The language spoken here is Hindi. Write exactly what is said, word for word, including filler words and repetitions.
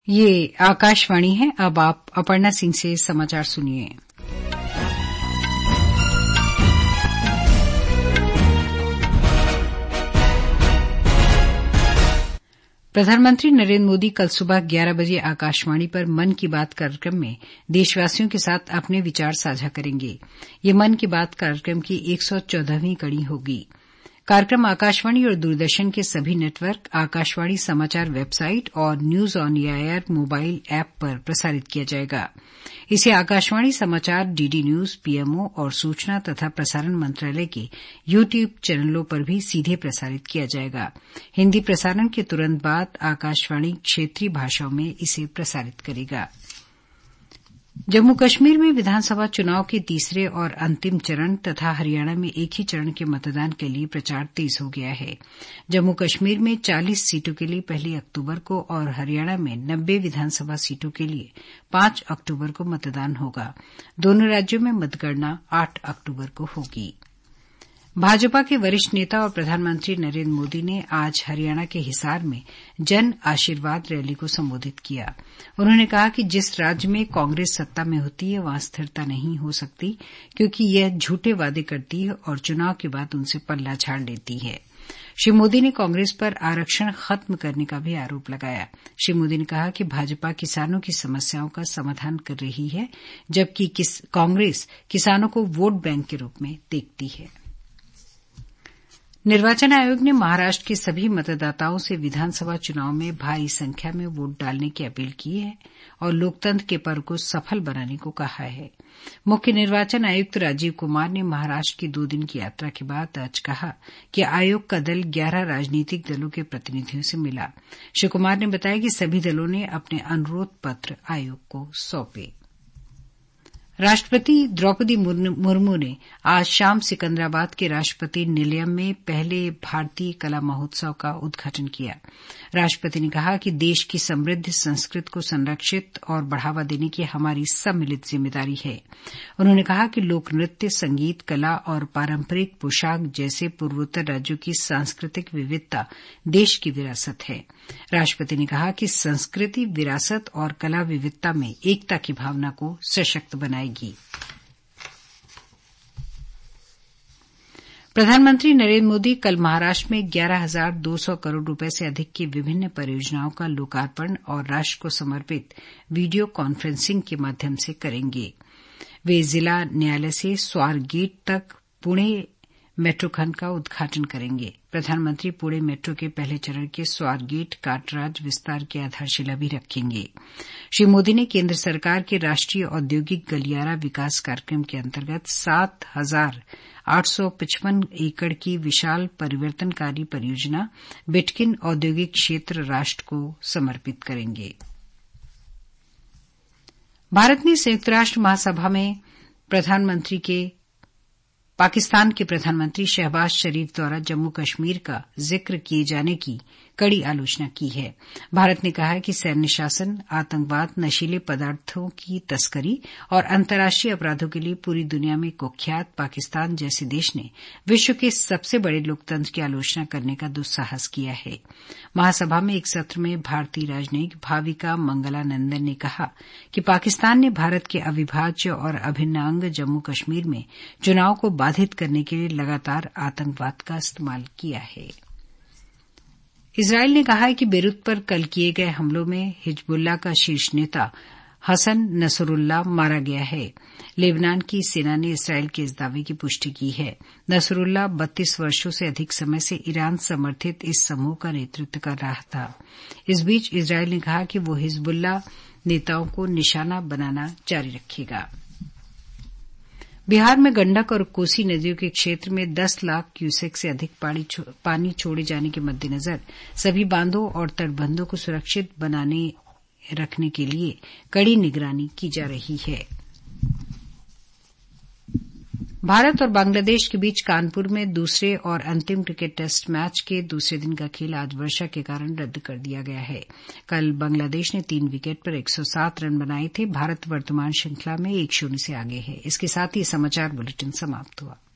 ये आकाशवाणी है। अब आप अपर्णा सिंह से समाचार सुनिए। प्रधानमंत्री नरेंद्र मोदी कल सुबह ग्यारह बजे आकाशवाणी पर मन की बात कार्यक्रम में देशवासियों के साथ अपने विचार साझा करेंगे। ये मन की बात कार्यक्रम की एक सौ चौदहवीं कड़ी होगी। कार्यक्रम आकाशवाणी और दूरदर्शन के सभी नेटवर्क, आकाशवाणी समाचार वेबसाइट और news on AIR mobile app पर प्रसारित किया जाएगा। इसे आकाशवाणी समाचार, डीडी न्यूज, पीएमओ और सूचना तथा प्रसारण मंत्रालय के यू ट्यूब चैनलों पर भी सीधे प्रसारित किया जाएगा। हिन्दी प्रसारण के तुरंत बाद आकाशवाणी क्षेत्रीय भाषाओं में इसे प्रसारित करेगा। जम्मू कश्मीर में विधानसभा चुनाव के तीसरे और अंतिम चरण तथा हरियाणा में एक ही चरण के मतदान के लिए प्रचार तेज हो गया है। जम्मू कश्मीर में चालीस सीटों के लिए पहली अक्टूबर को और हरियाणा में नब्बे विधानसभा सीटों के लिए पांच अक्टूबर को मतदान होगा। दोनों राज्यों में मतगणना आठ अक्टूबर को होगी। भाजपा के वरिष्ठ नेता और प्रधानमंत्री नरेंद्र मोदी ने आज हरियाणा के हिसार में जन आशीर्वाद रैली को संबोधित किया। उन्होंने कहा कि जिस राज्य में कांग्रेस सत्ता में होती है वहां स्थिरता नहीं हो सकती, क्योंकि यह झूठे वादे करती है और चुनाव के बाद उनसे पल्ला झाड़ लेती है। श्री मोदी ने कांग्रेस पर आरक्षण खत्म करने का भी आरोप लगाया। श्री मोदी ने कहा कि भाजपा किसानों की समस्याओं का समाधान कर रही है, जबकि कांग्रेस किसानों को वोट बैंक के रूप में देखती है। निर्वाचन आयोग ने महाराष्ट्र के सभी मतदाताओं से विधानसभा चुनाव में भारी संख्या में वोट डालने की अपील की है और लोकतंत्र के पर्व को सफल बनाने को कहा है। मुख्य निर्वाचन आयुक्त राजीव कुमार ने महाराष्ट्र की दो दिन की यात्रा के बाद आज कहा कि आयोग का दल ग्यारह राजनीतिक दलों के प्रतिनिधियों से मिला। श्री कुमार ने बताया कि सभी दलों ने अपने अनुरोध पत्र आयोग को सौंपे। राष्ट्रपति द्रौपदी मुर्मू ने आज शाम सिकंदराबाद के राष्ट्रपति निलयम में पहले भारतीय कला महोत्सव का उद्घाटन किया। राष्ट्रपति ने कहा कि देश की समृद्ध संस्कृति को संरक्षित और बढ़ावा देने की हमारी सम्मिलित जिम्मेदारी है। उन्होंने कहा कि लोक नृत्य, संगीत, कला और पारंपरिक पोशाक जैसे पूर्वोत्तर राज्यों की सांस्कृतिक विविधता देश की विरासत है। राष्ट्रपति ने कहा कि संस्कृति, विरासत और कला विविधता में एकता की भावना को सशक्त बनाएगी। प्रधानमंत्री नरेंद्र मोदी कल महाराष्ट्र में ग्यारह हजार दो सौ करोड़ रुपए से अधिक की विभिन्न परियोजनाओं का लोकार्पण और राष्ट्र को समर्पित वीडियो कॉन्फ्रेंसिंग के माध्यम से करेंगे। वे जिला न्यायालय से स्वारगेट तक पुणे मेट्रो खंड का उद्घाटन करेंगे। प्रधानमंत्री पुणे मेट्रो के पहले चरण के स्वारगेट काटराज विस्तार की आधारशिला भी रखेंगे। श्री मोदी ने केंद्र सरकार के राष्ट्रीय औद्योगिक गलियारा विकास कार्यक्रम के अंतर्गत सात हजार आठ सौ पचपन एकड़ की विशाल परिवर्तनकारी परियोजना बिटकिन औद्योगिक क्षेत्र राष्ट्र को समर्पित करेंगे। भारत ने संयुक्त राष्ट्र महासभा में प्रधानमंत्री के पाकिस्तान के प्रधानमंत्री शहबाज शरीफ द्वारा जम्मू कश्मीर का जिक्र किए जाने की कड़ी आलोचना की है। भारत ने कहा है कि सैन्य शासन, आतंकवाद, नशीले पदार्थों की तस्करी और अंतर्राष्ट्रीय अपराधों के लिए पूरी दुनिया में कुख्यात पाकिस्तान जैसे देश ने विश्व के सबसे बड़े लोकतंत्र की आलोचना करने का दुस्साहस किया है। महासभा में एक सत्र में भारतीय राजनयिक भाविका मंगलानंदन ने कहा कि पाकिस्तान ने भारत के अविभाज्य और अभिन्न अंग जम्मू कश्मीर में चुनाव को बाधित करने के लिए लगातार आतंकवाद का इस्तेमाल किया है। इजरायल ने कहा है कि बेरूत पर कल किए गए हमलों में हिजबुल्लाह का शीर्ष नेता हसन नसरुल्लाह मारा गया है। लेबनान की सेना ने इजरायल के इस दावे की पुष्टि की है। नसरुल्लाह बत्तीस वर्षों से अधिक समय से ईरान समर्थित इस समूह का नेतृत्व कर रहा था। इस बीच इजरायल ने कहा कि वो हिजबुल्लाह नेताओं को निशाना बनाना जारी रखेगा। बिहार में गंडक और कोसी नदियों के क्षेत्र में दस लाख क्यूसेक से अधिक पानी छोड़े जाने के मद्देनजर सभी बांधों और तटबंधों को सुरक्षित बनाने रखने के लिए कड़ी निगरानी की जा रही है। भारत और बांग्लादेश के बीच कानपुर में दूसरे और अंतिम क्रिकेट टेस्ट मैच के दूसरे दिन का खेल आज वर्षा के कारण रद्द कर दिया गया है। कल बांग्लादेश ने तीन विकेट पर एक सौ सात रन बनाए थे। भारत वर्तमान श्रृंखला में एक शून्य से आगे है। इसके साथ ही समाचार बुलेटिन समाप्त हुआ।